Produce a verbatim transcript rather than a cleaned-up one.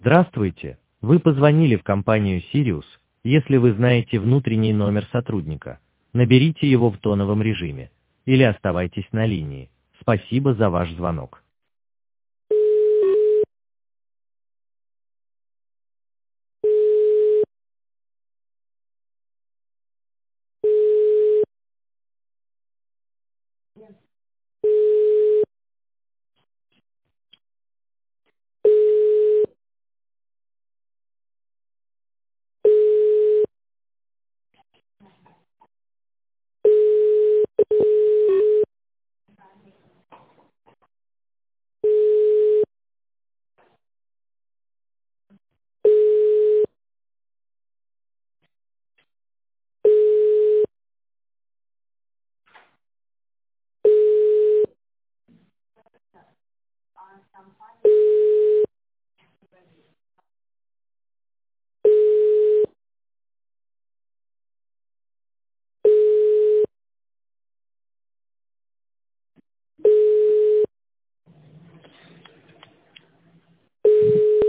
Здравствуйте, вы позвонили в компанию Sirius. Если вы знаете внутренний номер сотрудника, наберите его в тоновом режиме или оставайтесь на линии. Спасибо за ваш звонок.